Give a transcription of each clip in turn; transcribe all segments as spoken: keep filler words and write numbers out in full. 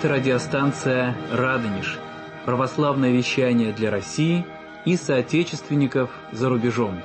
Это радиостанция «Радонеж», православное вещание для России и соотечественников за рубежом.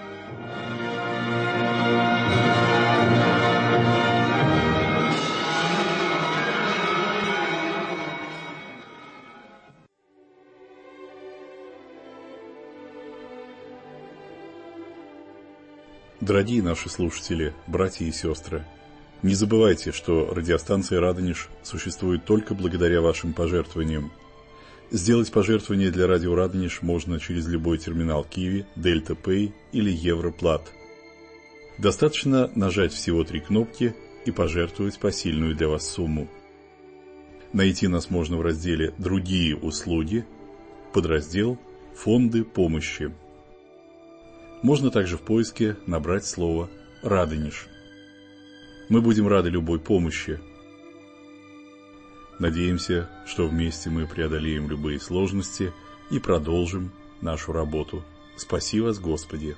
Дорогие наши слушатели, братья и сестры, не забывайте, что радиостанция «Радонеж» существует только благодаря вашим пожертвованиям. Сделать пожертвование для радио «Радонеж» можно через любой терминал Киви, Дельта Пэй или Европлат. Достаточно нажать всего три кнопки и пожертвовать посильную для вас сумму. Найти нас можно в разделе «Другие услуги», подраздел «Фонды помощи». Можно также в поиске набрать слово «Радонеж». Мы будем рады любой помощи. Надеемся, что вместе мы преодолеем любые сложности и продолжим нашу работу. Спаси вас, Господи!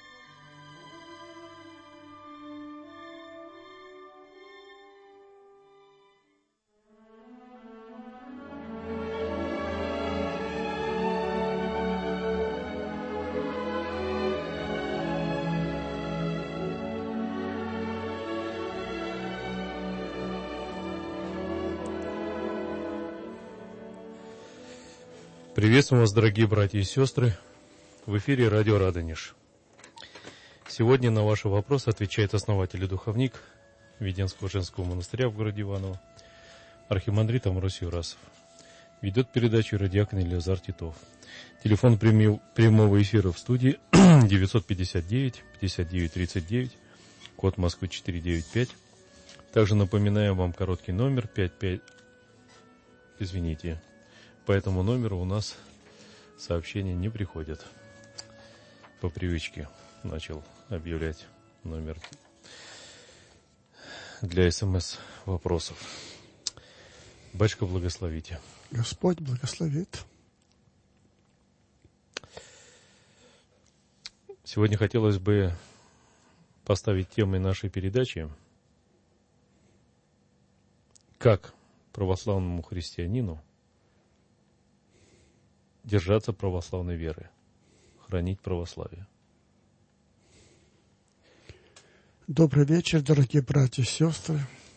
Приветствуем вас, дорогие братья и сестры. В эфире радио «Радонеж». Сегодня на ваши вопросы отвечает основатель и духовник Веденского женского монастыря в городе Иваново, архимандрит Амвросий Юрасов. Ведет передачу радиакон Елизар Титов. Телефон прямого эфира в студии девятьсот пятьдесят девять пятьдесят девять тридцать девять, код Москвы четыреста девяносто пять. Также напоминаем вам короткий номер пять пять. Извините. По этому номеру у нас сообщения не приходят. По привычке начал объявлять номер для смс-вопросов. Батюшка, благословите. Господь благословит. Сегодня хотелось бы поставить темой нашей передачи: как православному христианину держаться православной веры, хранить православие. Добрый вечер, дорогие братья и сестры.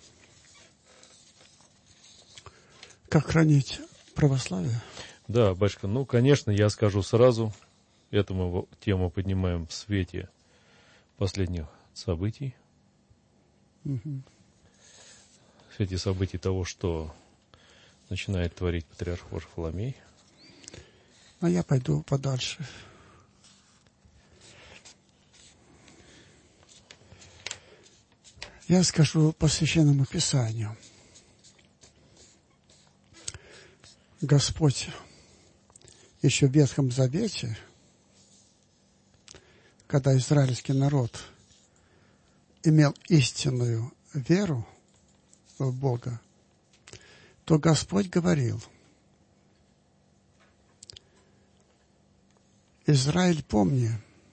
Как хранить православие? Да, батюшка, ну, конечно, я скажу сразу, эту мы тему поднимаем в свете последних событий. Угу. В свете событий того, что начинает творить патриарх Варфоломей. А я пойду подальше. Я скажу по Священному Писанию. Господь еще в Ветхом Завете, когда израильский народ имел истинную веру в Бога, то Господь говорил: Израиль, помни,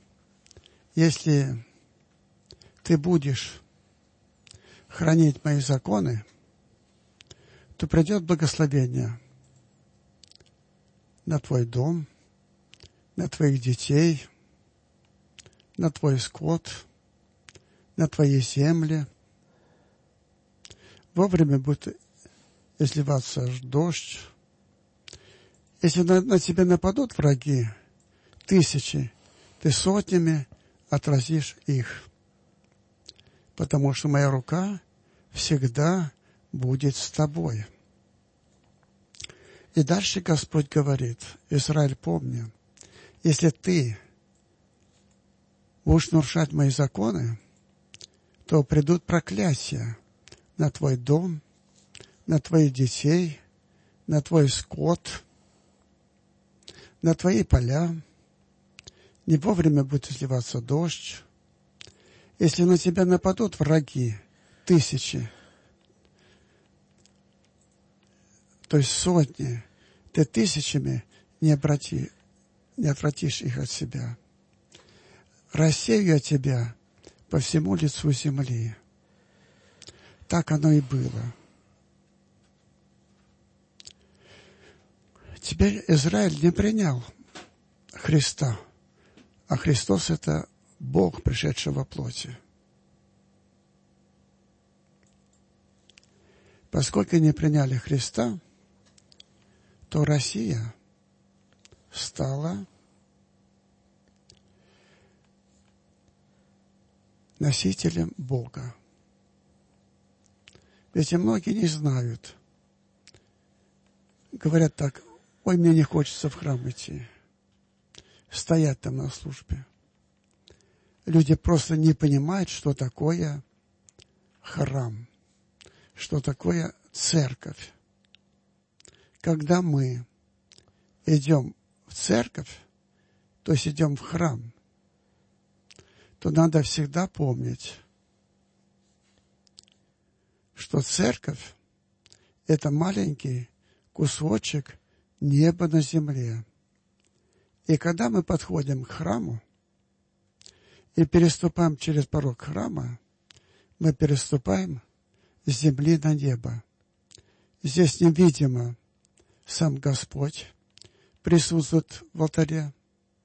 если ты будешь хранить мои законы, то придет благословение на твой дом, на твоих детей, на твой скот, на твои земли. Вовремя будет изливаться дождь. Если на, на тебя нападут враги, тысячи, ты сотнями отразишь их, потому что моя рука всегда будет с тобой. И дальше Господь говорит: Израиль, помни, если ты будешь нарушать мои законы, то придут проклятия на твой дом, на твоих детей, на твой скот, на твои поля. Не вовремя будет изливаться дождь. Если на тебя нападут враги, тысячи, то есть сотни, ты тысячами не, обрати, не отвратишь их от себя. Рассею я тебя по всему лицу земли. Так оно и было. Теперь Израиль не принял Христа, а Христос — это Бог, пришедший во плоти. Поскольку не приняли Христа, то Россия стала носителем Бога. Ведь и многие не знают. Говорят так: ой, мне не хочется в храм идти, стоять там на службе. Люди просто не понимают, что такое храм, что такое церковь. Когда мы идем в церковь, то есть идем в храм, то надо всегда помнить, что церковь — это маленький кусочек неба на земле. И когда мы подходим к храму и переступаем через порог храма, мы переступаем с земли на небо. Здесь невидимо сам Господь присутствует в алтаре,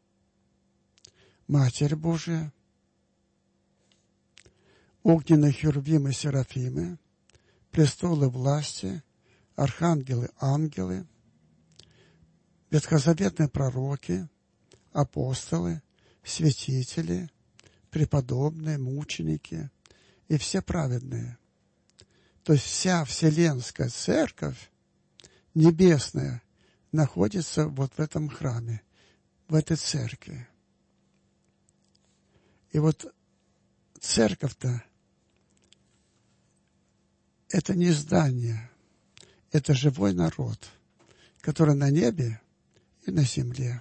Матерь Божия, огненные херувимы, серафимы, престолы власти, архангелы, ангелы, ветхозаветные пророки, апостолы, святители, преподобные, мученики и все праведные. То есть вся вселенская церковь небесная находится вот в этом храме, в этой церкви. И вот церковь-то — это не здание, это живой народ, который на небе и на земле.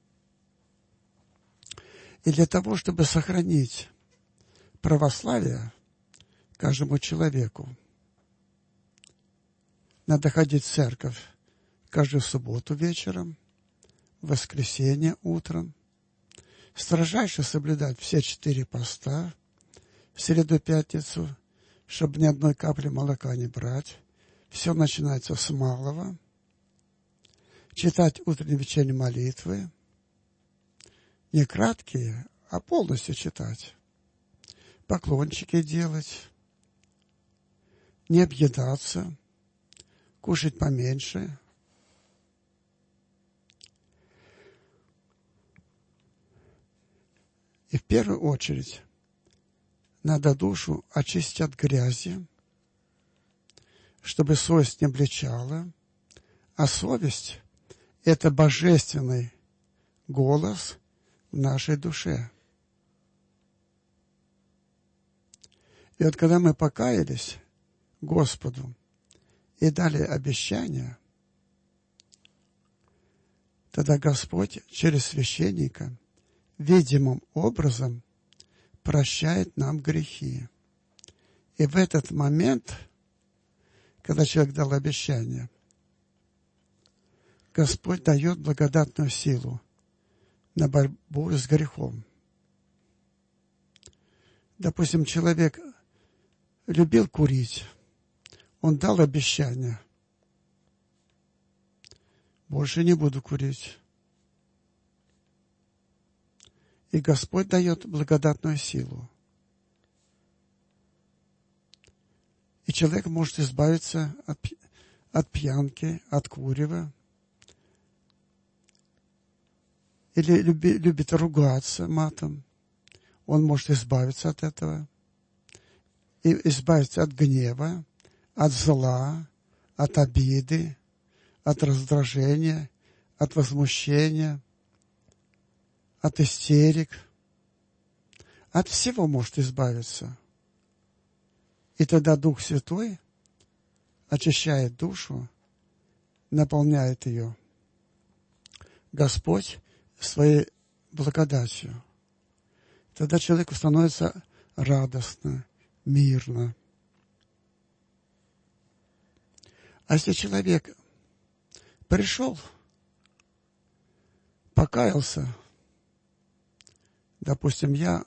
И для того, чтобы сохранить православие каждому человеку, надо ходить в церковь каждую субботу вечером, в воскресенье утром, строжайше соблюдать все четыре поста, в среду, пятницу, чтобы ни одной капли молока не брать. Все начинается с малого. Читать утренние и вечерние молитвы. Не краткие, а полностью читать. Поклончики делать. Не объедаться. Кушать поменьше. И в первую очередь надо душу очистить от грязи, чтобы совесть не обличала. А совесть — это божественный голос в нашей душе. И вот когда мы покаялись Господу и дали обещание, тогда Господь через священника видимым образом прощает нам грехи. И в этот момент, когда человек дал обещание, Господь дает благодатную силу на борьбу с грехом. Допустим, человек любил курить, он дал обещание: больше не буду курить. И Господь дает благодатную силу. И человек может избавиться от, от пьянки, от курева. Или люби, любит ругаться матом. Он может избавиться от этого. И избавиться от гнева, от зла, от обиды, от раздражения, от возмущения, от истерик, от всего может избавиться. И тогда Дух Святой очищает душу, наполняет ее. Господь своей благодатью. Тогда человеку становится радостно, мирно. А если человек пришел, покаялся, допустим, я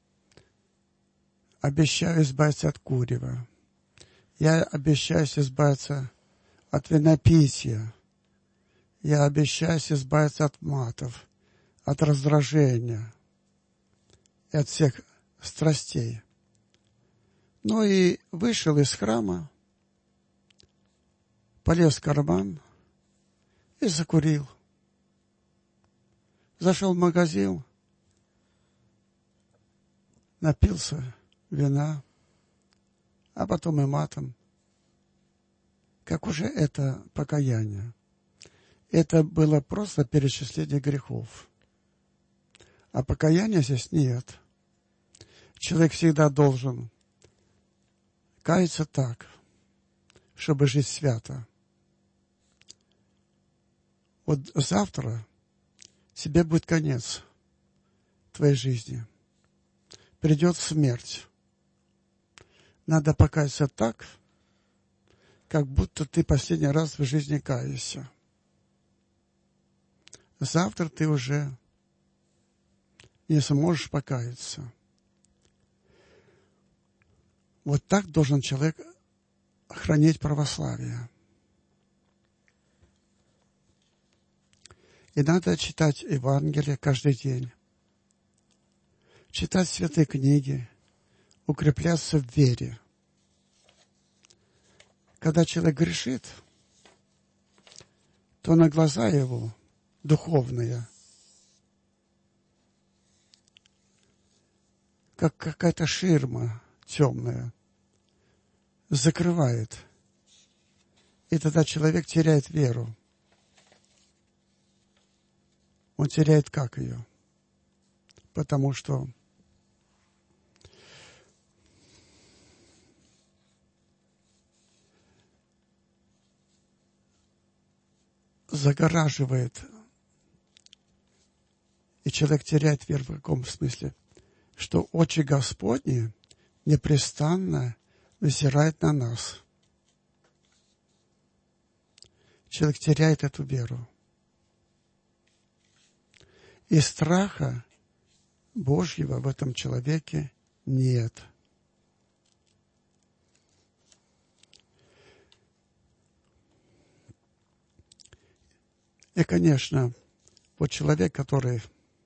обещаю избавиться от курева, я обещаюсь избавиться от винопития, Я обещаюсь избавиться от матов, от раздражения и от всех страстей. Ну и вышел из храма, полез в карман и закурил. Зашел в магазин, напился вина, а потом и матом. Как уже это покаяние? Это было просто перечисление грехов. А покаяния здесь нет. Человек всегда должен каяться так, чтобы жить свято. Вот завтра тебе будет конец твоей жизни. Придет смерть. Надо покаяться так, как будто ты последний раз в жизни каешься. Завтра ты уже не сможешь покаяться. Вот так должен человек хранить православие. И надо читать Евангелие каждый день. Читать святые книги, укрепляться в вере. Когда человек грешит, то на глаза его духовные, как какая-то ширма темная, закрывает. И тогда человек теряет веру. Он теряет как ее? Потому что загораживает, и человек теряет веру в каком смысле? Что очи Господни непрестанно взирают на нас. Человек теряет эту веру. И страха Божьего в этом человеке нет. И, конечно, вот человек, который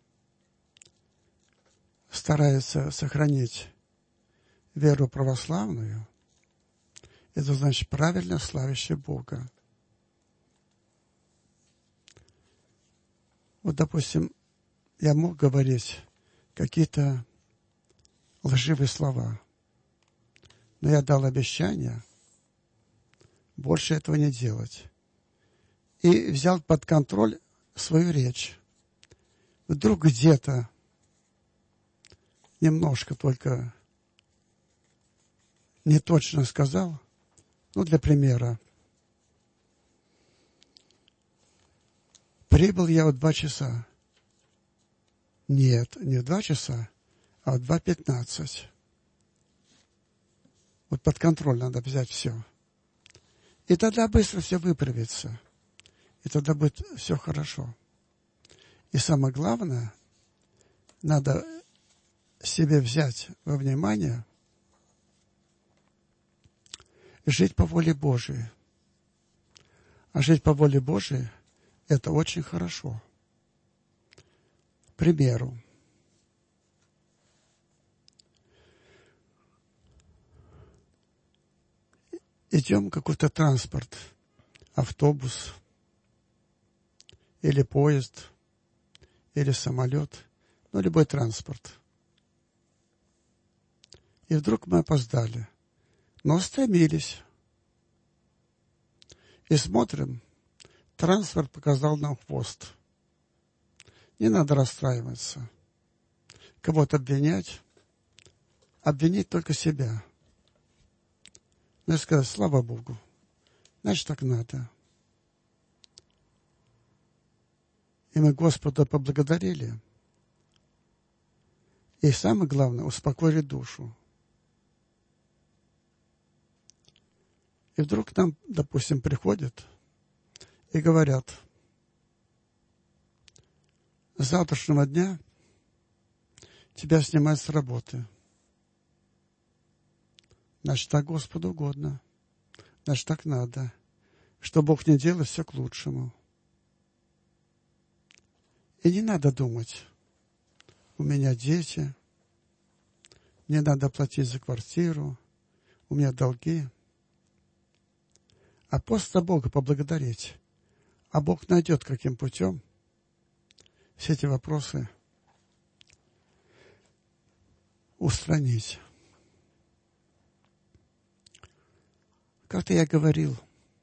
старается сохранить веру православную, это значит правильно славящий Бога. Вот, допустим, я мог говорить какие-то лживые слова, но я дал обещание больше этого не делать. И взял под контроль свою речь. Вдруг где-то немножко только не точно сказал, ну, для примера. Прибыл я в два часа. Нет, не в два часа, а в два пятнадцать. Вот под контроль надо взять все. И тогда быстро все выправится. И тогда будет все хорошо. И самое главное, надо себе взять во внимание жить по воле Божией. А жить по воле Божией – это очень хорошо. К примеру, идем в какой-то транспорт, автобус, или поезд, или самолет, ну, любой транспорт. И вдруг мы опоздали, но стремились. И смотрим, транспорт показал нам хвост. Не надо расстраиваться. Кого-то обвинять. Обвинить только себя. Ну и сказать, слава Богу. Значит, так надо. И мы Господа поблагодарили. И самое главное, успокоили душу. И вдруг к нам, допустим, приходят и говорят, с завтрашнего дня тебя снимают с работы. Значит, так Господу угодно. Значит, так надо. Что Бог не делает, все к лучшему. И не надо думать, у меня дети, мне надо платить за квартиру, у меня долги. А просто Бога поблагодарить. А Бог найдет, каким путем все эти вопросы устранить. Как-то я говорил,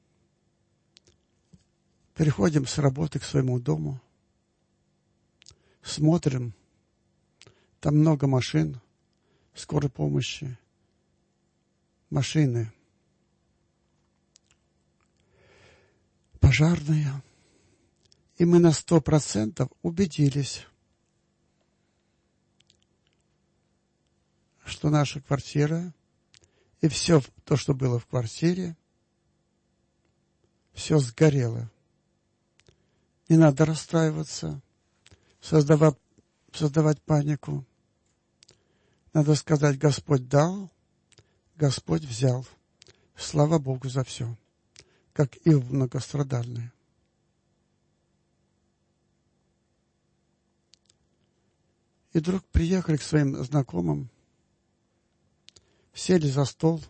приходим с работы к своему дому, смотрим, там много машин, скорой помощи, машины, пожарные. И мы на сто процентов убедились, что наша квартира и все то, что было в квартире, все сгорело. Не надо расстраиваться, создавать, создавать панику. Надо сказать, Господь дал, Господь взял. Слава Богу за все, как Иов многострадальный. И вдруг приехали к своим знакомым, сели за стол,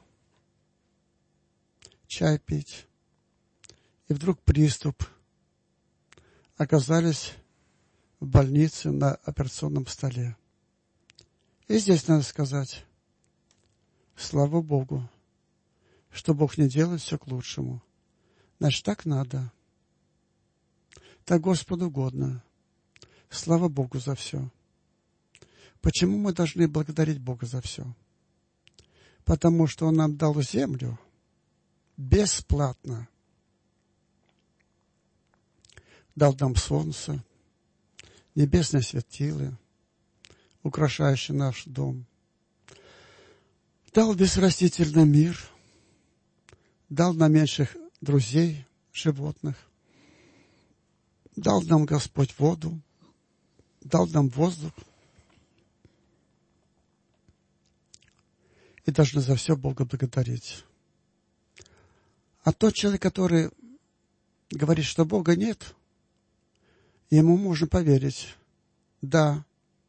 чай пить, и вдруг приступ. Оказались в больнице на операционном столе. И здесь надо сказать, слава Богу, что Бог не делает все к лучшему. Значит, так надо. Так Господу угодно. Слава Богу за все. Почему мы должны благодарить Бога за все? Потому что Он нам дал землю бесплатно. Дал нам солнце, небесные светилы, украшающие наш дом. Дал весь растительный мир, дал нам меньших друзей, животных. Дал нам Господь воду, дал нам воздух. И должны за все Бога благодарить. А тот человек, который говорит, что Бога нет, ему можно поверить. Да,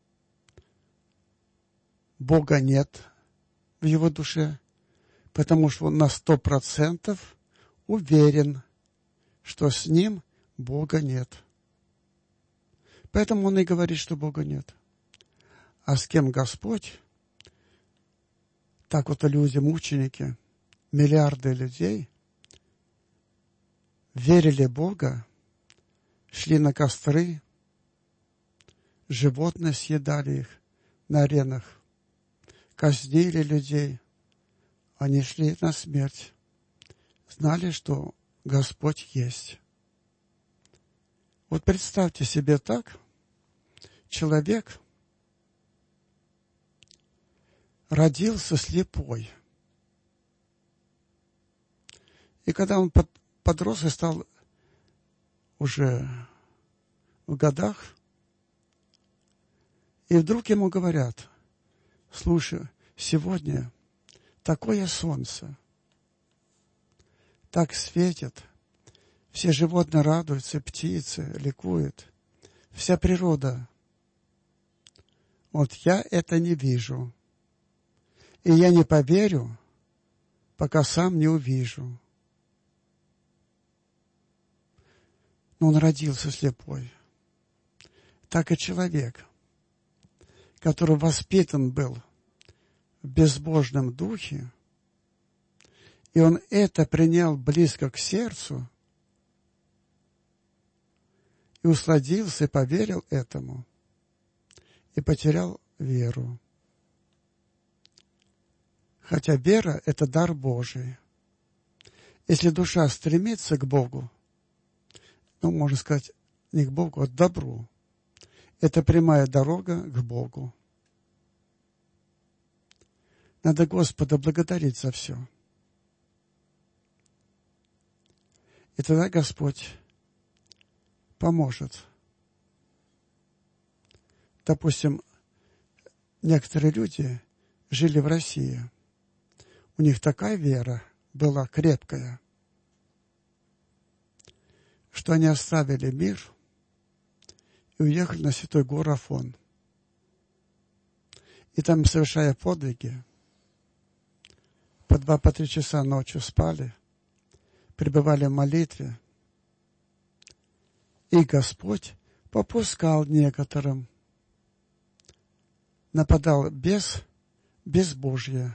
Бога нет в его душе, потому что он на сто процентов уверен, что с ним Бога нет. Поэтому он и говорит, что Бога нет. А с кем Господь? Так вот люди, мученики, миллиарды людей верили в Бога, шли на костры, животные съедали их на аренах, казнили людей, они шли на смерть, знали, что Господь есть. Вот представьте себе так, человек родился слепой. И когда он подрос и стал уже в годах, и вдруг ему говорят, слушай, сегодня такое солнце, так светит, все животные радуются, птицы ликуют, вся природа. Вот я это не вижу. И я не поверю, пока сам не увижу. Но он родился слепой. Так и человек, который воспитан был в безбожном духе, и он это принял близко к сердцу, и усладился, и поверил этому, и потерял веру. Хотя вера – это дар Божий. Если душа стремится к Богу, ну, можно сказать, не к Богу, а к добру, это прямая дорога к Богу. Надо Господа благодарить за все. И тогда Господь поможет. Допустим, некоторые люди жили в России. У них такая вера была крепкая, что они оставили мир и уехали на святой гору Афон. И там, совершая подвиги, по два, по три часа ночью спали, пребывали в молитве, и Господь попускал некоторым, нападал бес, безбожье.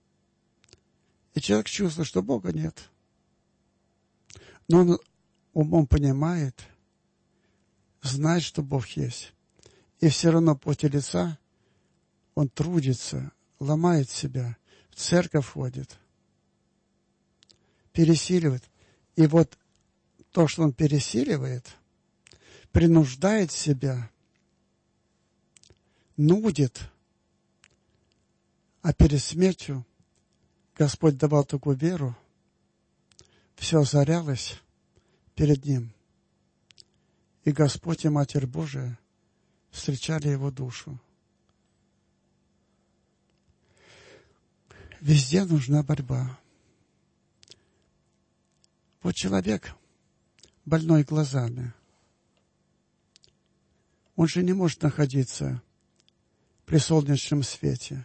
И человек чувствует, что Бога нет. Но он умом понимает, знает, что Бог есть. И все равно в поте лица он трудится, ломает себя, в церковь ходит, пересиливает. И вот то, что он пересиливает, принуждает себя, нудит, а перед смертью Господь давал такую веру, все озарялось перед ним. И Господь и Матерь Божия встречали его душу. Везде нужна борьба. Вот человек, больной глазами, он же не может находиться при солнечном свете.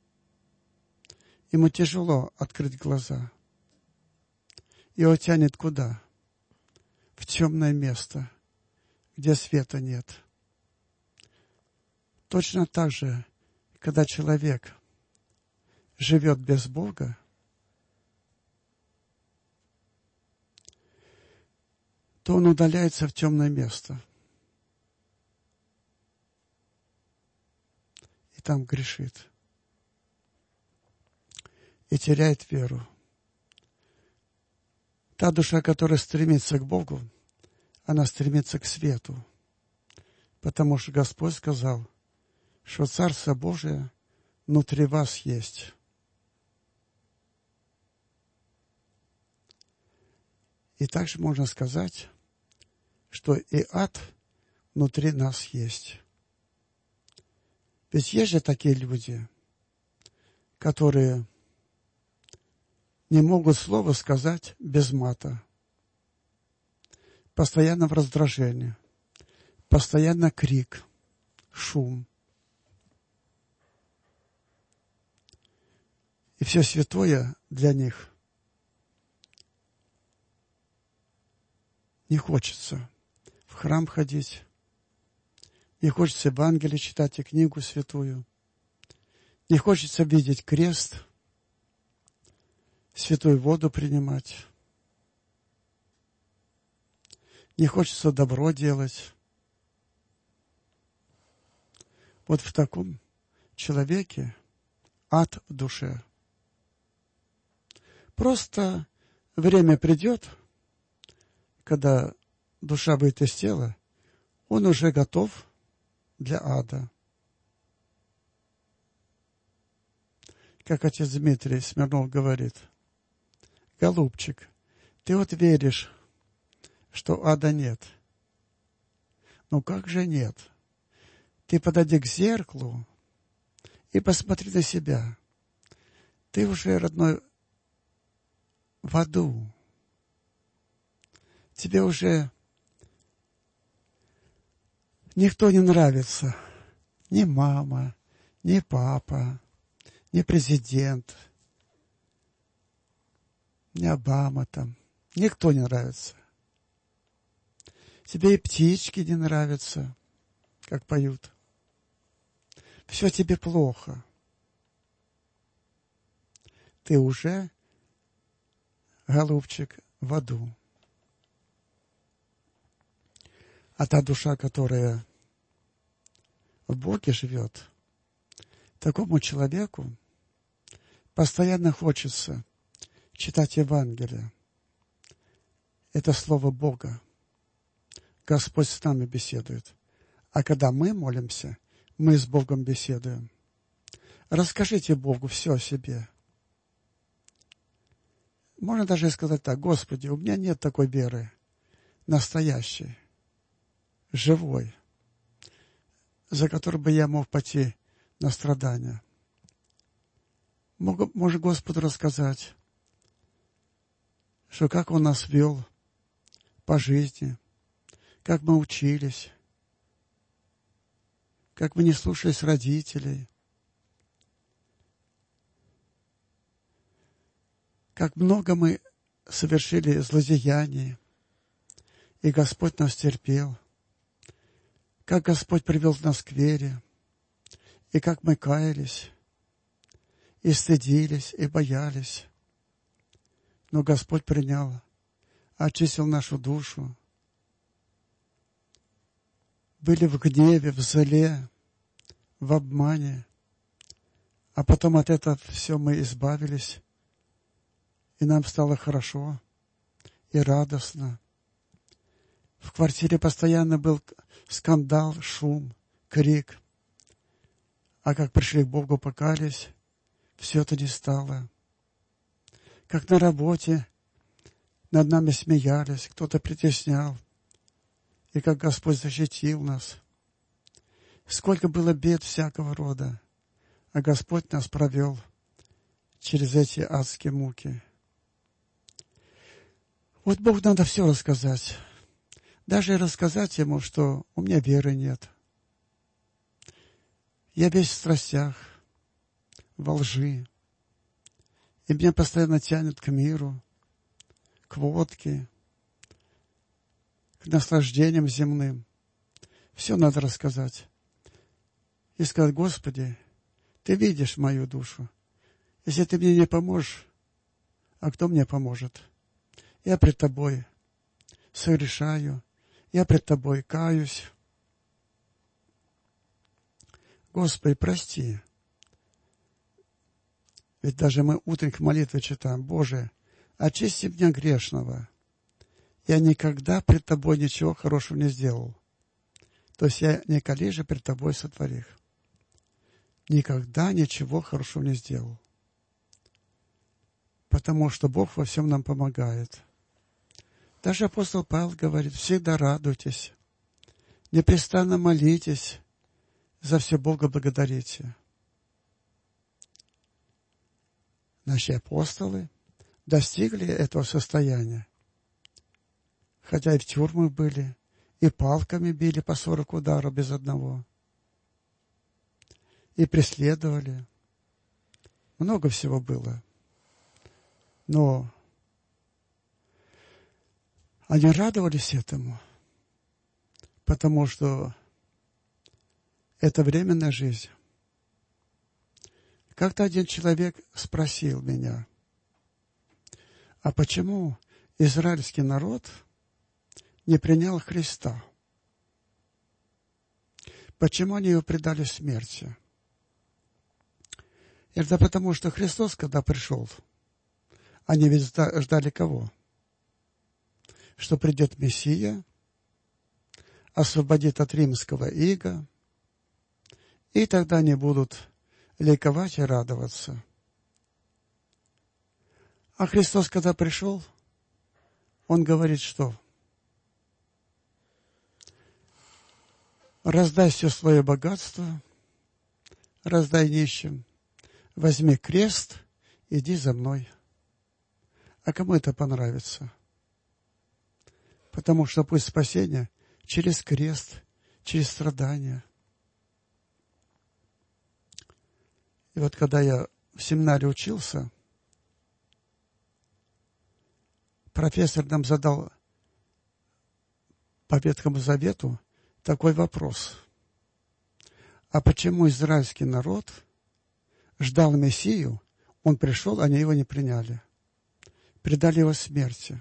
Ему тяжело открыть глаза. Его тянет куда? В темное место, где света нет. Точно так же, когда человек живет без Бога, то он удаляется в темное место. И там грешит. И теряет веру. Та душа, которая стремится к Богу, она стремится к свету. Потому что Господь сказал, что Царство Божие внутри вас есть. И также можно сказать, что и ад внутри нас есть. Ведь есть же такие люди, которые не могут слова сказать без мата. Постоянно в раздражении, постоянно крик, шум. И все святое для них не хочется в храм ходить, не хочется Евангелие читать и книгу святую, не хочется видеть крест, святую воду принимать, не хочется добро делать. Вот в таком человеке ад в душе. Просто время придет, когда душа выйдет из тела, он уже готов для ада. Как отец Дмитрий Смирнов говорит, голубчик, ты вот веришь, что ада нет. Ну как же нет? Ты подойди к зеркалу и посмотри на себя. Ты уже, родной, в аду. Тебе уже никто не нравится. Ни мама, ни папа, ни президент, ни Обама там. Никто не нравится. Тебе и птички не нравятся, как поют. Все тебе плохо. Ты уже, голубчик, в аду. А та душа, которая в Боге живет, такому человеку постоянно хочется читать Евангелие. Это Слово Бога. Господь с нами беседует. А когда мы молимся, мы с Богом беседуем. Расскажите Богу все о себе. Можно даже сказать так: Господи, у меня нет такой веры, настоящей, живой, за которой бы я мог пойти на страдания. Может Господу рассказать, что как Он нас вел по жизни, как мы учились, как мы не слушались родителей, как много мы совершили злодеяний, и Господь нас терпел, как Господь привел нас к вере, и как мы каялись, и стыдились, и боялись. Но Господь принял, очистил нашу душу. Были в гневе, в зле, в обмане, а потом от этого все мы избавились, и нам стало хорошо и радостно. В квартире постоянно был скандал, шум, крик. А как пришли к Богу, покались, все это не стало. Как на работе над нами смеялись, кто-то притеснял, и как Господь защитил нас. Сколько было бед всякого рода, а Господь нас провел через эти адские муки. Вот Богу надо все рассказать. Даже рассказать Ему, что у меня веры нет. Я весь в страстях, во лжи. И меня постоянно тянет к миру, к водке, к наслаждениям земным. Все надо рассказать. И сказать: Господи, Ты видишь мою душу. Если Ты мне не поможешь, а кто мне поможет? Я пред Тобой согрешаю, я пред Тобой каюсь. Господи, прости. Ведь даже мы утренник молитвы читаем: Боже, очисти меня грешного. Я никогда пред Тобой ничего хорошего не сделал. То есть я николи же пред Тобой сотворих. Никогда ничего хорошего не сделал. Потому что Бог во всем нам помогает. Даже апостол Павел говорит: всегда радуйтесь, непрестанно молитесь, за все Бога благодарите. Наши апостолы достигли этого состояния. Хотя и в тюрьмах были, и палками били по сорок ударов без одного. И преследовали. Много всего было. Но они радовались этому, потому что это временная жизнь. Как-то один человек спросил меня: а почему израильский народ не принял Христа? Почему они его предали смерти? Это потому, что Христос, когда пришел, они ведь ждали кого? Что придет Мессия, освободит от римского ига, и тогда они будут ликовать и радоваться. А Христос, когда пришел, Он говорит, что раздай все свое богатство, раздай нищим, возьми крест, иди за мной. А кому это понравится? Потому что путь спасения через крест, через страдания. И вот когда я в семинаре учился, профессор нам задал по Ветхому Завету такой вопрос: а почему израильский народ ждал Мессию, он пришел, они его не приняли, предали его смерти?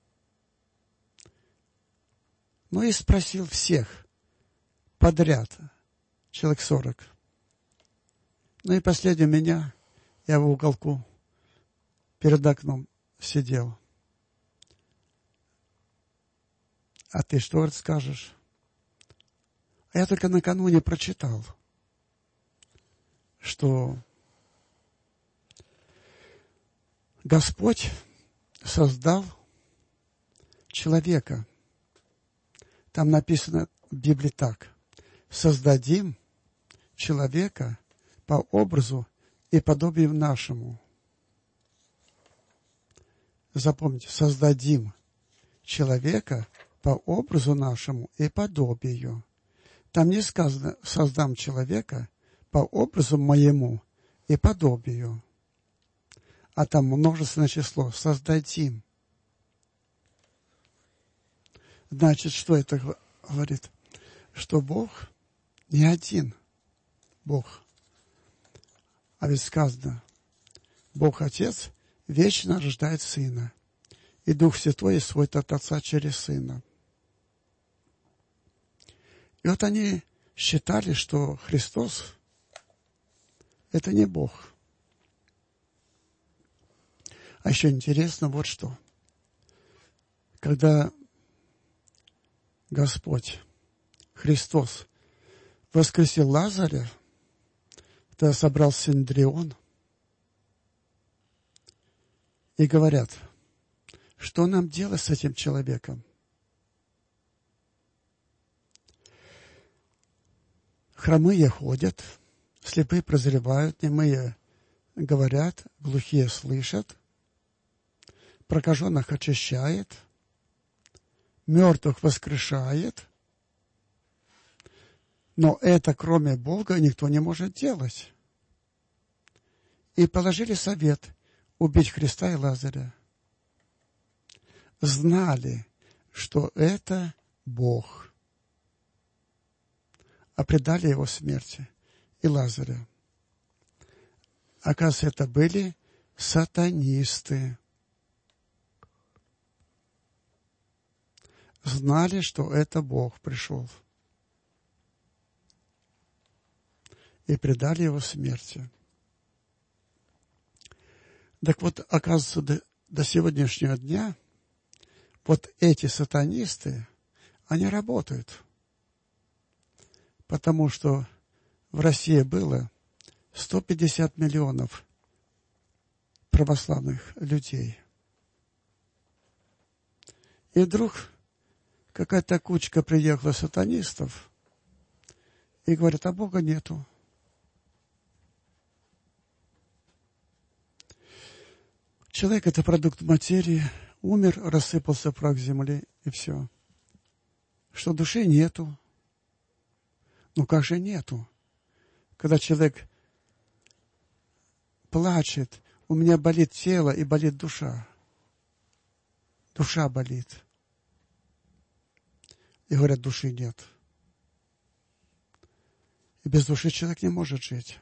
Ну и спросил всех подряд, человек сорок. Ну и последний меня, я в уголку перед окном сидел. А ты что скажешь? А я только накануне прочитал, что Господь создал человека. Там написано в Библии так: создадим человека по образу и подобию нашему. Запомните, создадим человека по образу нашему и подобию. Там не сказано «создам человека по образу моему и подобию», а там множественное число «создадим». Значит, что это говорит? Что Бог не один Бог. А ведь сказано, Бог Отец вечно рождает Сына, и Дух Святой исходит от Отца через Сына. И вот они считали, что Христос – это не Бог. А еще интересно вот что. Когда Господь, Христос, воскресил Лазаря, тогда собрался Синедрион, и говорят, что нам делать с этим человеком? Хромые ходят, слепые прозревают, немые говорят, глухие слышат, прокаженных очищает, мертвых воскрешает. Но это, кроме Бога, никто не может делать. И положили совет убить Христа и Лазаря. Знали, что это Бог. А предали его смерти и Лазаря. Оказывается, это были сатанисты. Знали, что это Бог пришел. И предали его смерти. Так вот, оказывается, до, до сегодняшнего дня вот эти сатанисты, они работают. Потому что в России было сто пятьдесят миллионов православных людей. И вдруг какая-то кучка приехала сатанистов и говорит, а Бога нету. Человек – это продукт материи, умер, рассыпался прах земли, и все. Что души нету. Ну как же нету? Когда человек плачет, у меня болит тело и болит душа. Душа болит. И говорят, души нет. И без души человек не может жить.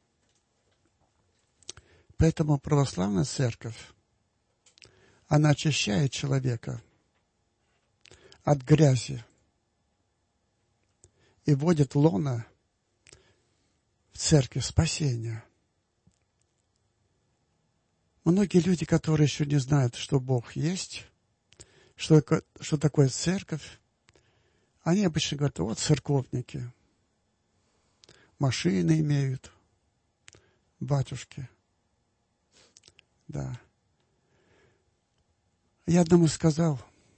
Поэтому православная церковь, она очищает человека от грязи и вводит лона в церковь спасения. Многие люди, которые еще не знают, что Бог есть, что, что такое церковь, они обычно говорят, вот церковники, машины имеют, батюшки. Да. Я одному сказал,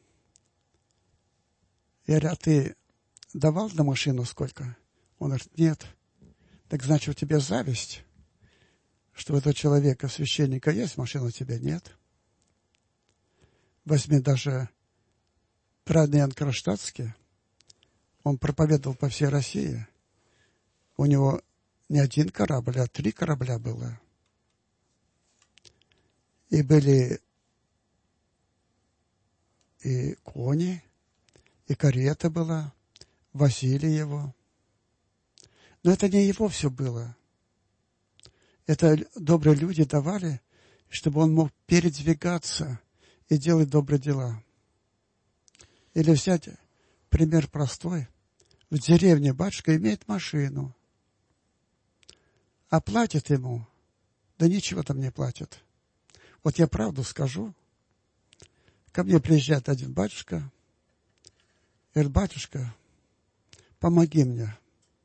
я говорю, а ты давал на машину сколько? Он говорит, нет. Так значит, у тебя зависть, что у этого человека, священника, есть машина, у тебя нет. Возьми даже праведный Иоанн Кронштадтский, он проповедовал по всей России. У него не один корабль, а три корабля было. И были и кони, и карета была, возили его. Но это не его все было. Это добрые люди давали, чтобы он мог передвигаться и делать добрые дела. Или взять пример простой. В деревне батюшка имеет машину, а платит ему, да ничего там не платит. Вот я правду скажу. Ко мне приезжает один батюшка, и говорит, батюшка, помоги мне.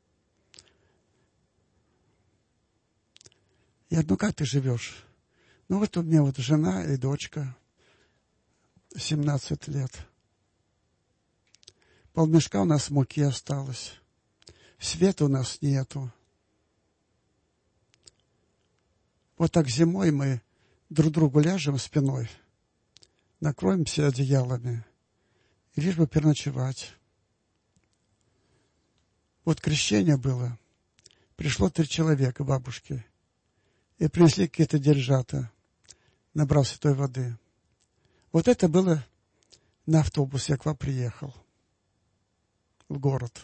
Я говорю, ну как ты живешь? Ну вот у меня вот жена и дочка, семнадцать лет. Полмешка у нас муки осталось. Света у нас нету. Вот так зимой мы друг другу ляжем спиной, накроемся одеялами, и лишь бы переночевать. Вот крещение было. Пришло три человека, бабушки. И принесли какие-то держата. Набрал святой воды. Вот это было на автобусе, я к вам приехал. В город.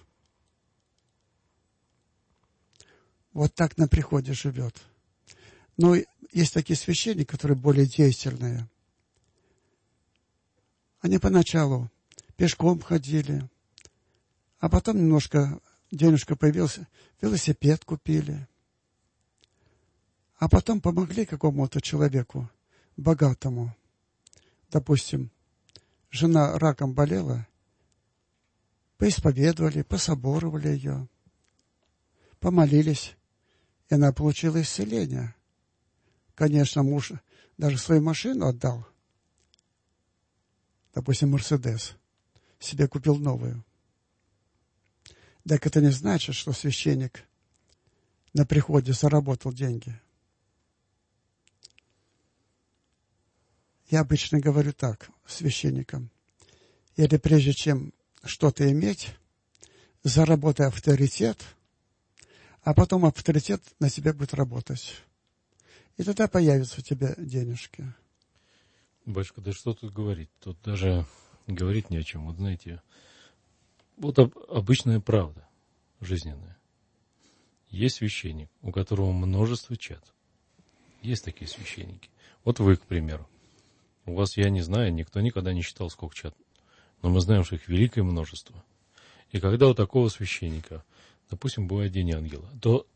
Вот так на приходе живет. Но есть такие священники, которые более деятельные. Они поначалу пешком ходили, а потом немножко денежка появилась, велосипед купили. А потом помогли какому-то человеку, богатому. Допустим, жена раком болела, поисповедовали, пособоровали ее, помолились, и она получила исцеление. Конечно, муж даже свою машину отдал. Допустим, Мерседес. Себе купил новую. Так это не значит, что священник на приходе заработал деньги. Я обычно говорю так священникам. Или прежде чем что-то иметь, заработай авторитет, а потом авторитет на тебя будет работать. И тогда появятся у тебя денежки. Батюшка, да что тут говорить? Тут даже говорить не о чем. Вот знаете, вот об, обычная правда жизненная. Есть священник, у которого множество чад. Есть такие священники. Вот вы, к примеру. У вас, я не знаю, никто никогда не считал, сколько чад. Но мы знаем, что их великое множество. И когда у такого священника, допустим, бывает день ангела, то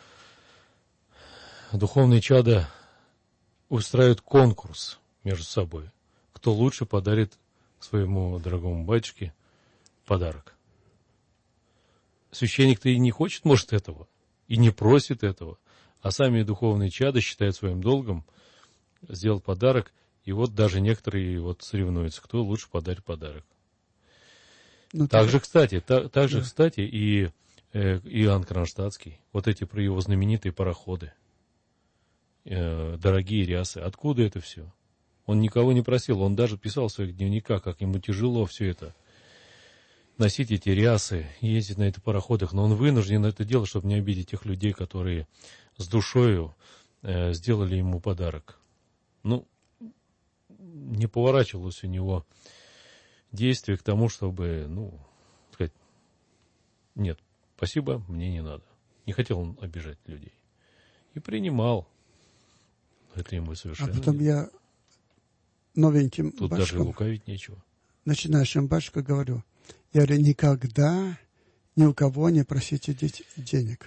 духовные чада устраивают конкурс между собой. Кто лучше подарит своему дорогому батюшке подарок. Священник-то и не хочет, может, этого, и не просит этого. А сами духовные чада считают своим долгом сделать подарок. И вот даже некоторые вот соревнуются, кто лучше подарит подарок. Ну, также, кстати, та, также, да. кстати, и э, Иоанн Кронштадтский, вот эти про его знаменитые пароходы, э, дорогие рясы. Откуда это все? Он никого не просил, он даже писал в своих дневниках, как ему тяжело все это носить, эти рясы, ездить на этих пароходах, но он вынужден это делать, чтобы не обидеть тех людей, которые с душою э, сделали ему подарок. Ну, не поворачивалось у него действие к тому, чтобы, ну, сказать, нет, спасибо, мне не надо. Не хотел он обижать людей. И принимал. Это ему совершенно. А потом я новеньким Тут башкам, даже лукавить нечего. Начинающим башкам говорю, я говорю, никогда ни у кого не просите денег.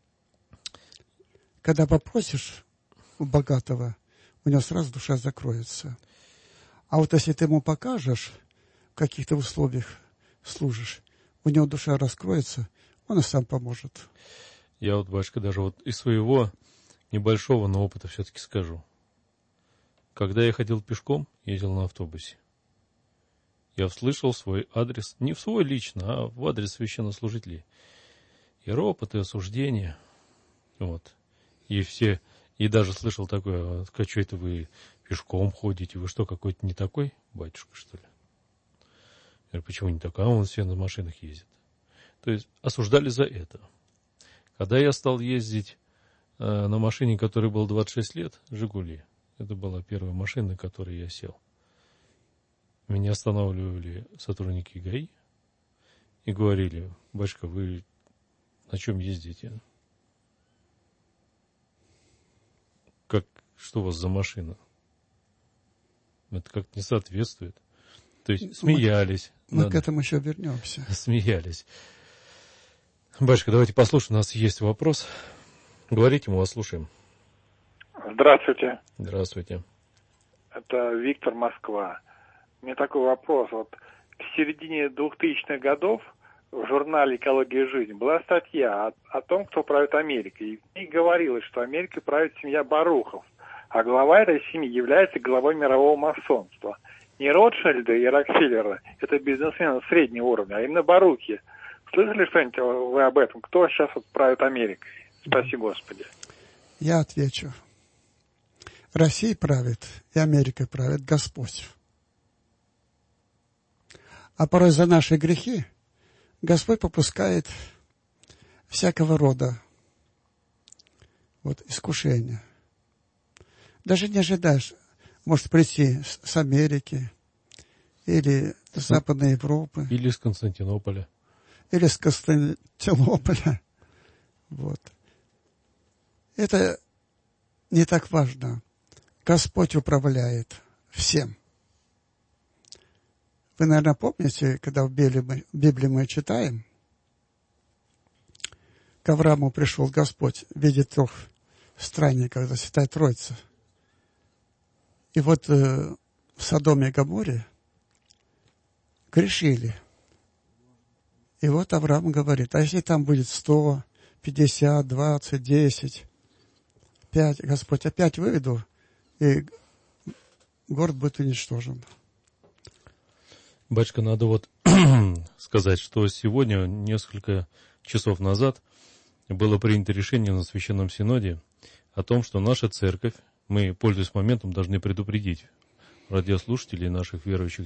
Когда попросишь у богатого, у него сразу душа закроется. А вот если ты ему покажешь, в каких-то условиях служишь, у него душа раскроется, он и сам поможет. Я вот, батюшка, даже вот из своего небольшого, но опыта все-таки скажу. Когда я ходил пешком, ездил на автобусе, я услышал свой адрес, не в свой лично, а в адрес священнослужителей. И ропот, и осуждение. Вот. И все, и даже слышал такое, а что это вы пешком ходите, вы что, какой-то не такой батюшка, что ли? Я говорю, почему не такой? А он все на машинах ездит. То есть осуждали за это. Когда я стал ездить э, на машине, которой был двадцать шесть лет, «Жигули», это была первая машина, на которой я сел, меня останавливали сотрудники ГАИ и говорили, батюшка, вы на чем ездите? Как, что у вас за машина? Это как-то не соответствует. То есть смеялись. Мы, мы к этому еще вернемся. Смеялись. Батюшка, давайте послушаем. У нас есть вопрос. Говорите, мы вас слушаем. Здравствуйте. Здравствуйте. Это Виктор, Москва. У меня такой вопрос. Вот в середине двухтысячных годов в журнале «Экология и жизнь» была статья о, о том, кто правит Америкой. И в ней говорилось, что Америкой правит семья Барухов, а глава этой семьи является главой мирового масонства. Не Ротшильды и Рокфеллеры, это бизнесмены среднего уровня, а именно Барухи. Слышали что-нибудь вы об этом? Кто сейчас вот правит Америкой? Спаси Господи. Я отвечу. Россией правит и Америкой правит Господь. А порой за наши грехи Господь попускает всякого рода вот, искушения. Даже не ожидаешь, может прийти с Америки, или с Западной Европы. Или с Константинополя. Или с Константинополя. Вот. Это не так важно. Господь управляет всем. Вы, наверное, помните, когда в Библии мы, в Библии мы читаем, к Аврааму пришел Господь в виде трех странников, это Святая Троица. И вот э, в Содоме и Гоморе грешили. И вот Авраам говорит, а если там будет сто, пятьдесят, двадцать, десять, пять, Господь, опять выведу, и город будет уничтожен. Батюшка, надо вот сказать, что сегодня, несколько часов назад, было принято решение на Священном Синоде о том, что наша церковь, мы, пользуясь моментом, должны предупредить радиослушателей, наших верующих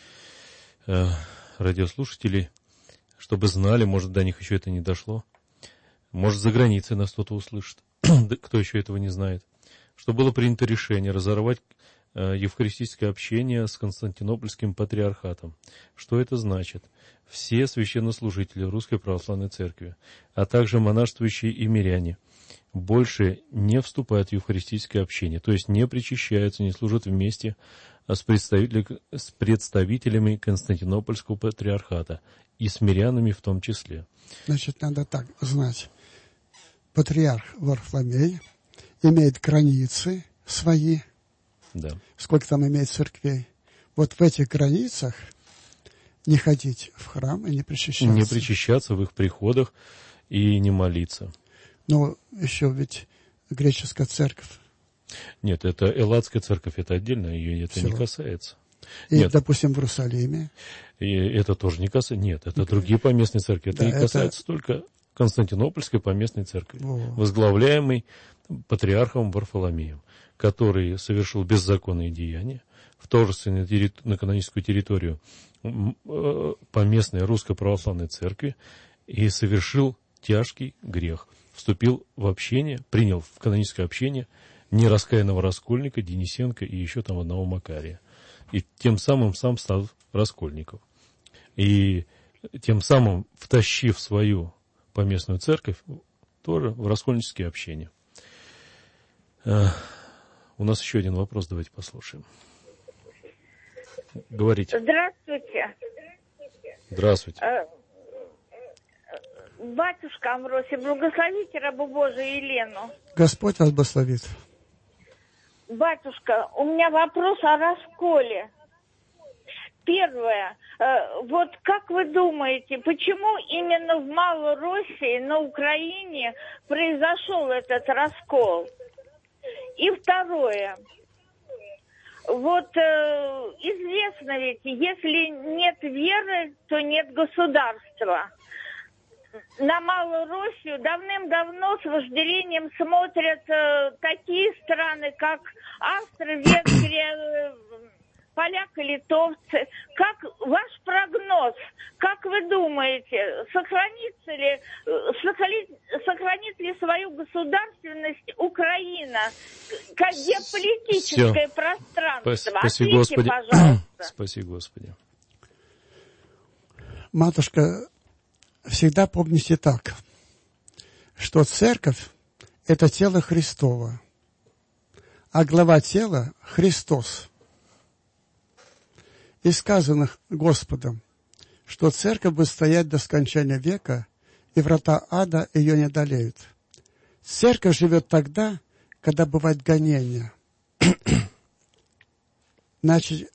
э, радиослушателей, чтобы знали, может, до них еще это не дошло, может, за границей нас кто-то услышит, кто еще этого не знает, что было принято решение разорвать э, евхаристическое общение с Константинопольским патриархатом. Что это значит? Все священнослужители Русской Православной Церкви, а также монашествующие и миряне, больше не вступают в евхаристическое общение, то есть не причащаются, не служат вместе с представителями, с представителями Константинопольского патриархата и с мирянами в том числе. Значит, надо так знать. Патриарх Варфоломей имеет границы свои. Да. Сколько там имеет церквей. Вот в этих границах не ходить в храм и не причащаться. Не причащаться в их приходах и не молиться. Но еще ведь греческая церковь. Нет, это Элладская церковь, это отдельно, ее это Все. не касается. И, Нет. допустим, в Иерусалиме. И это тоже не касается. Нет, это да. другие поместные церкви. Это да, и касается это... только Константинопольской поместной церкви, Во. возглавляемой патриархом Варфоломеем, который совершил беззаконные деяния, вторгся на, терри... на каноническую территорию поместной Русской Православной Церкви и совершил тяжкий грех. Вступил в общение, принял в каноническое общение нераскаянного раскольника, Денисенко и еще там одного Макария. И тем самым сам стал раскольником. И тем самым, втащив свою поместную церковь, тоже в раскольнические общения. Uh, у нас еще один вопрос, давайте послушаем. Говорите. Здравствуйте. Здравствуйте. Батюшка Амвросий, благословите рабу Божию Елену. Господь вас благословит. Батюшка, у меня вопрос о расколе. Первое. Вот как вы думаете, почему именно в Малороссии, на Украине, произошел этот раскол? И второе. Вот э, известно ведь, если нет веры, то нет государства. На Малороссию давным-давно с вожделением смотрят э, такие страны, как Австрия, Венгрия, поляки, литовцы. Как ваш прогноз? Как вы думаете, сохранится ли, сохранит, сохранит ли свою государственность Украина как геополитическое Все. пространство? Спаси Ответьте, Господи. пожалуйста. Спаси Господи. Матушка, всегда помните так, что церковь – это тело Христово, а глава тела – Христос. И сказано Господом, что церковь будет стоять до скончания века, и врата ада ее не одолеют. Церковь живет тогда, когда бывает гонение. Значит,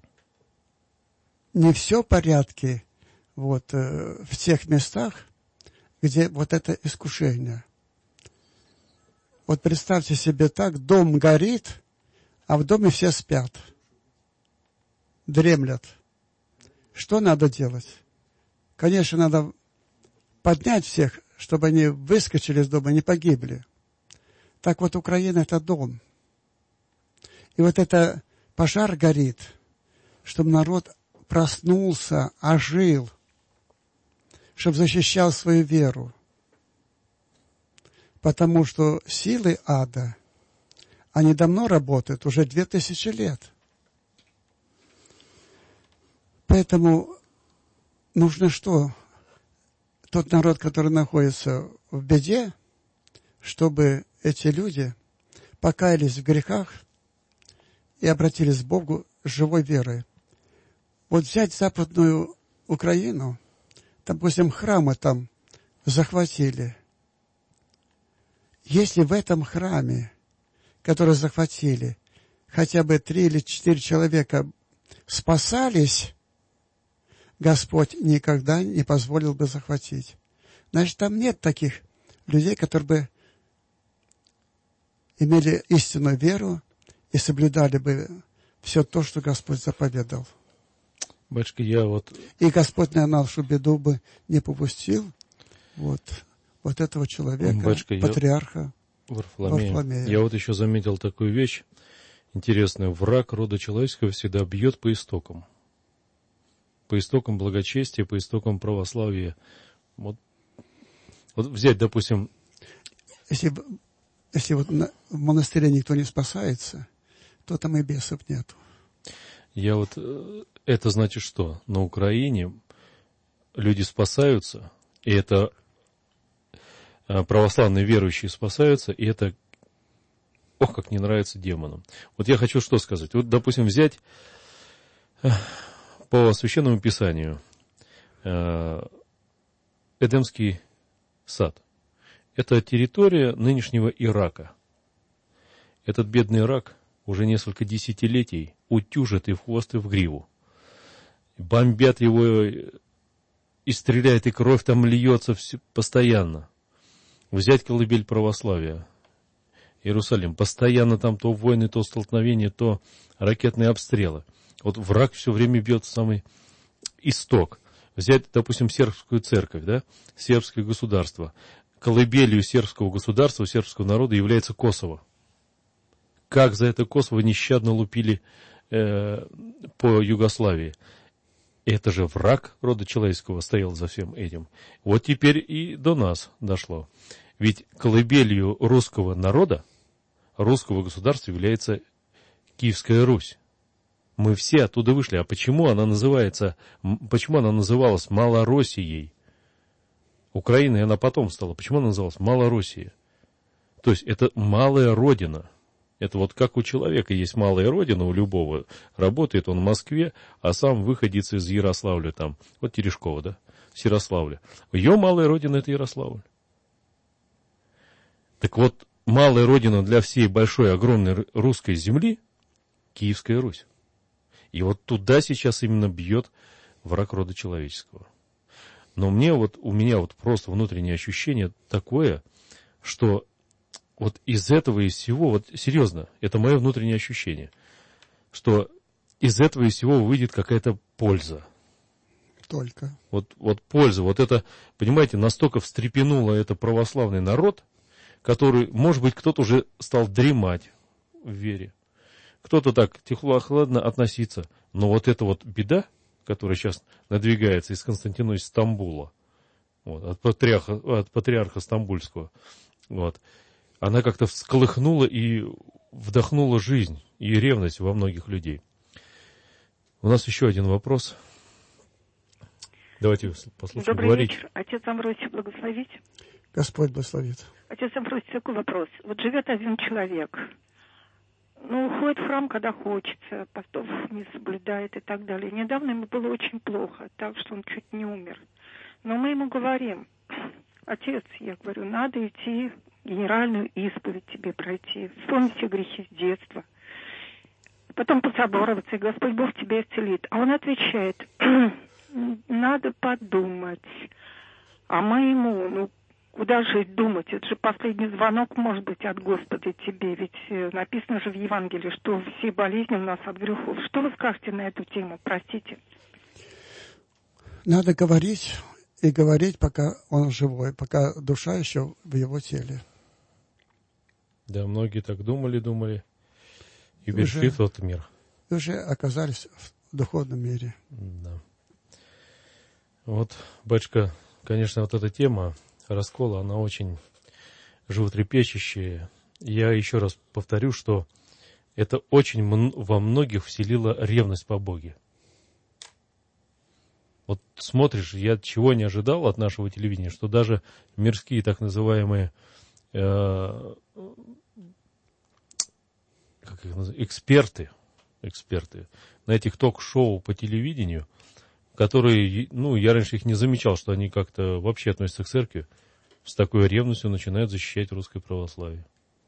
не все в порядке вот, в тех местах, где вот это искушение. Вот представьте себе так, дом горит, а в доме все спят, дремлят. Что надо делать? Конечно, надо поднять всех, чтобы они выскочили из дома и не погибли. Так вот, Украина – это дом. И вот это пожар горит, чтобы народ проснулся, ожил, чтобы защищал свою веру. Потому что силы ада, они давно работают, уже две тысячи лет. Поэтому нужно что? Тот народ, который находится в беде, чтобы эти люди покаялись в грехах и обратились к Богу с живой верой. Вот взять Западную Украину, допустим, храмы там захватили. Если в этом храме, который захватили, хотя бы три или четыре человека спасались, Господь никогда не позволил бы захватить. Значит, там нет таких людей, которые бы имели истинную веру и соблюдали бы все то, что Господь заповедал. Батюшка, я вот... И Господь на нашу беду бы не попустил вот, вот этого человека, Батюшка, патриарха я... Варфоломея. Варфоломея. Я вот еще заметил такую вещь интересную. Враг рода человеческого всегда бьет по истокам. По истокам благочестия, по истокам православия. Вот, вот взять, допустим... Если, если вот на, в монастыре никто не спасается, то там и бесов нету. Я вот... Это значит что? На Украине люди спасаются, и это православные верующие спасаются, и это, ох, как не нравится демонам. Вот я хочу что сказать. Вот, допустим, взять по Священному Писанию Эдемский сад. Это территория нынешнего Ирака. Этот бедный Ирак уже несколько десятилетий утюжат и в хвост, и в гриву. Бомбят его и стреляют, и кровь там льется все, постоянно. Взять колыбель православия, Иерусалим. Постоянно там то войны, то столкновения, то ракетные обстрелы. Вот враг все время бьет самый исток. Взять, допустим, сербскую церковь, да, сербское государство. Колыбелью сербского государства, сербского народа является Косово. Как за это Косово нещадно лупили э, по Югославии. Это же враг рода человеческого стоял за всем этим. Вот теперь и до нас дошло. Ведь колыбелью русского народа, русского государства является Киевская Русь. Мы все оттуда вышли. А почему она называется, почему она называлась Малороссией? Украиной она потом стала. Почему она называлась Малороссия? То есть это малая родина. Это вот как у человека есть малая родина, у любого. Работает он в Москве, а сам выходец из Ярославля там. Вот Терешкова, да? С Ярославля. Ее малая родина — это Ярославль. Так вот, малая родина для всей большой, огромной русской земли — Киевская Русь. И вот туда сейчас именно бьет враг рода человеческого. Но мне вот, у меня вот просто внутреннее ощущение такое, что вот из этого и всего, вот серьезно, это мое внутреннее ощущение, что из этого и всего выйдет какая-то польза. Только. Вот, вот польза, вот это, понимаете, настолько встрепенуло это православный народ, который, может быть, кто-то уже стал дремать в вере. Кто-то так тепло-охладно относиться. Но вот эта вот беда, которая сейчас надвигается из Константинополя, из Стамбула, вот, от, патриарха, от патриарха Стамбульского, вот, она как-то всколыхнула и вдохнула жизнь и ревность во многих людей. У нас еще один вопрос. Давайте послушаем. Добрый говорить. вечер. Отец Амвросий, благословить. Господь благословит. Отец Амвросий, такой вопрос. Вот живет один человек. Ну, ходит в храм, когда хочется, постов не соблюдает и так далее. Недавно ему было очень плохо, так что он чуть не умер. Но мы ему говорим: отец, я говорю, надо идти, генеральную исповедь тебе пройти, вспомнить все грехи с детства, потом пособороваться, и Господь Бог тебя исцелит. А он отвечает: надо подумать. А мы ему, ну, куда же думать? Это же последний звонок, может быть, от Господа тебе. Ведь написано же в Евангелии, что все болезни у нас от грехов. Что вы скажете на эту тему? Простите. Надо говорить и говорить, пока он живой, пока душа еще в его теле. Да, многие так думали, думали, и пришли в тот мир. И уже оказались в духовном мире. Да. Вот, батюшка, конечно, вот эта тема раскола, она очень животрепещущее. Я еще раз повторю, что это очень во многих вселило ревность по Боге. Вот смотришь, я чего не ожидал от нашего телевидения, что даже мирские так называемые э, как их называют, эксперты, эксперты на этих ток-шоу по телевидению, которые, ну, я раньше их не замечал, что они как-то вообще относятся к церкви, с такой ревностью начинают защищать русское православие.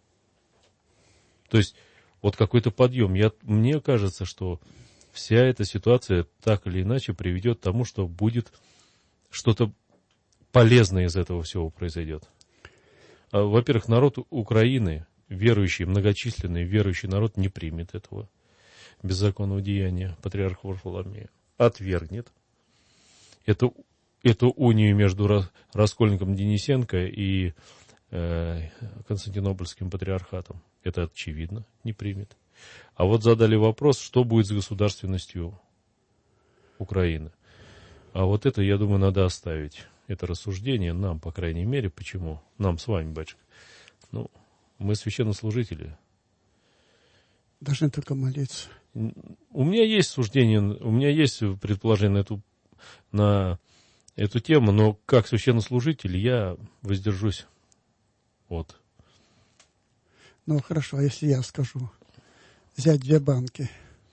То есть, вот какой-то подъем. Я, мне кажется, что вся эта ситуация так или иначе приведет к тому, что будет что-то полезное из этого всего произойдет. Во-первых, народ Украины, верующий, многочисленный верующий народ, не примет этого беззаконного деяния патриарха Варфоломея. Отвергнет эту, эту унию между Раскольником Денисенко и э, Константинопольским патриархатом. Это очевидно, не примет. А вот задали вопрос, что будет с государственностью Украины. А вот это, я думаю, надо оставить. Это рассуждение нам, по крайней мере. Почему? Нам с вами, батюшка. Ну, мы священнослужители. Должны только молиться. У меня есть суждение, у меня есть предположение на эту, на эту тему, но как священнослужитель я воздержусь от. Ну, хорошо, а если я скажу, взять две банки.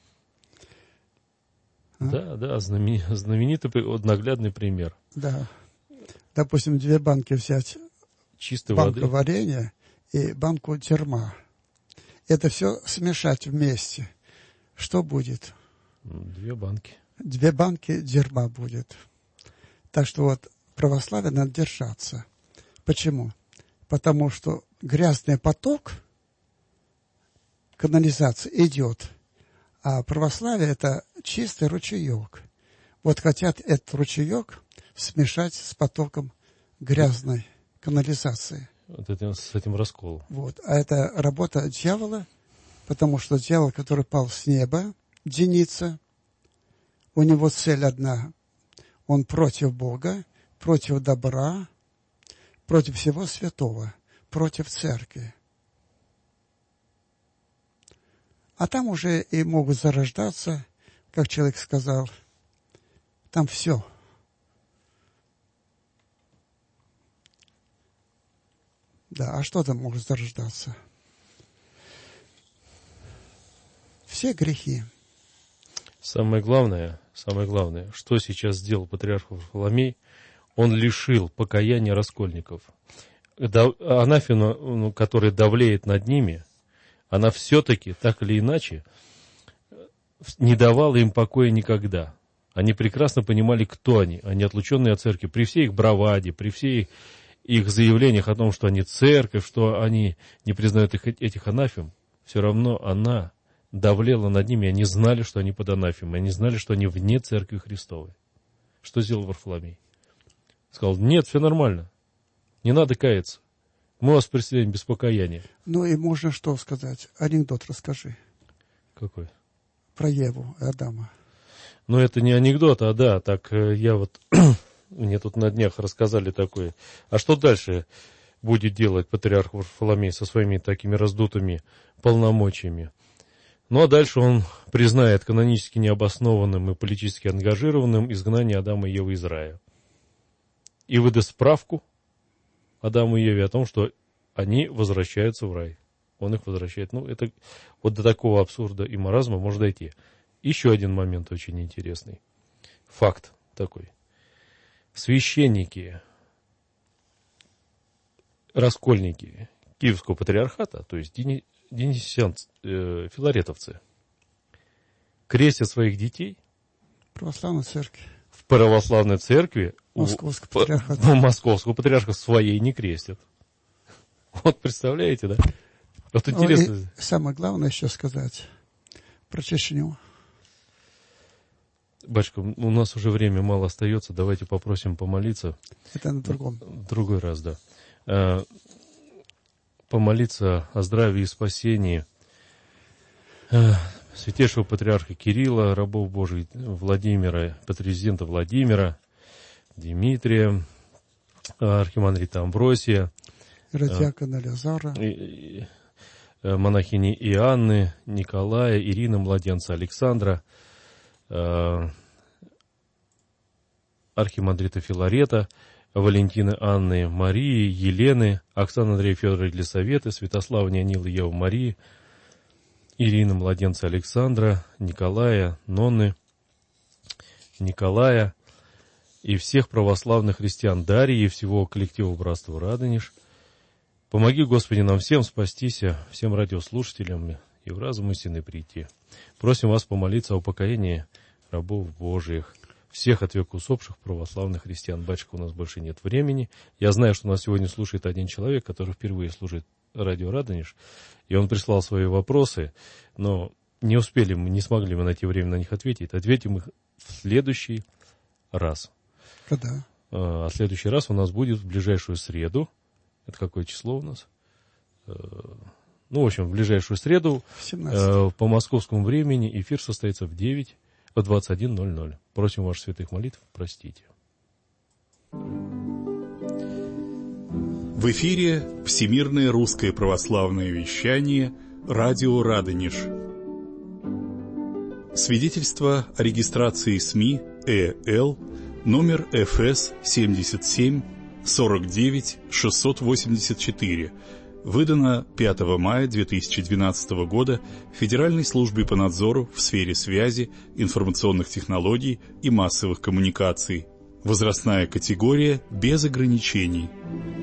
А? Да, да, знамен, знаменитый, наглядный пример. Да. Допустим, две банки взять, чистой банку воды, варенья и банку дерьма. Это все смешать вместе. Что будет? Две банки. Две банки дерьма будет. Так что вот православие надо держаться. Почему? Потому что грязный поток канализации идет, а православие это чистый ручеек. Вот хотят этот ручеек смешать с потоком грязной канализации. Вот это, с этим расколом. Вот. А это работа дьявола, потому что дьявол, который пал с неба, Деница, у него цель одна. Он против Бога, против добра, против всего святого, против церкви. А там уже и могут зарождаться, как человек сказал, там все. Да, а что там может зарождаться? Все грехи. Самое главное, самое главное, что сейчас сделал патриарх Варфоломей, он лишил покаяния раскольников. Анафема, которая давлеет над ними, она все-таки, так или иначе, не давала им покоя никогда. Они прекрасно понимали, кто они, они отлученные от церкви. При всей их браваде, при всей их заявлениях о том, что они церковь, что они не признают их, этих анафем, все равно она давлела над ними, они знали, что они под анафемой, они знали, что они вне церкви Христовой. Что сделал Варфоломей? Сказал, нет, все нормально, не надо каяться. Мы вас преследуем без покаяния. Ну и можно что сказать? Анекдот расскажи. Какой? Про Еву и Адама. Ну, это не анекдот, а да, так я вот... Мне тут на днях рассказали такое. А что дальше будет делать патриарх Варфоломей со своими такими раздутыми полномочиями? Ну, а дальше он признает канонически необоснованным и политически ангажированным изгнание Адама и Евы из рая. И выдаст справку Адаму и Еве о том, что они возвращаются в рай. Он их возвращает. Ну, это вот до такого абсурда и маразма может дойти. Еще один момент очень интересный. Факт такой. Священники, раскольники Киевского патриархата, то есть денисянцы, э, филаретовцы, крестят своих детей Православной церкви. В православной церкви Московского у, патриархата. по, московского патриарха своей не крестят. Вот представляете, да? Вот интересно. Ну, самое главное еще сказать про Чечню. Батюшка, у нас уже время мало остается, давайте попросим помолиться. Это на другом. В другой раз, да. Помолиться о здравии и спасении святейшего патриарха Кирилла, рабов Божьих Владимира, патриарха Владимира, Дмитрия, архимандрита Амвросия, Радиакона Лазара. Монахини Иоанны, Николая, Ирины, младенца Александра, архимандрита Филарета, Валентины Анны Марии, Елены, Оксаны Андрея Федора Елисаветы, Святослава Нионилы Евы Марии, Ирины, младенца Александра, Николая, Нонны, Николая и всех православных христиан Дарьи и всего коллектива Братства Радонеж. Помоги, Господи, нам всем спастись, всем радиослушателям и в разум истины прийти. Просим вас помолиться о упокоении рабов Божиих, всех от века усопших православных христиан. Батюшка, у нас больше нет времени. Я знаю, что нас сегодня слушает один человек, который впервые слушает радио Радонеж, и он прислал свои вопросы, но не успели мы, не смогли мы найти время на них ответить. Ответим их в следующий раз. Когда? А следующий раз у нас будет в ближайшую среду. Это какое число у нас? Ну, в общем, в ближайшую среду семнадцать по московскому времени эфир состоится в девять, в двадцать один ноль ноль. Просим ваших святых молитв, простите. В эфире Всемирное русское православное вещание «Радио Радонеж». Свидетельство о регистрации СМИ ЭЛ номер эф эс семьдесят семь сорок девять шестьсот восемьдесят четыре, выдано пятого мая две тысячи двенадцатого года Федеральной службой по надзору в сфере связи, информационных технологий и массовых коммуникаций. Возрастная категория без ограничений.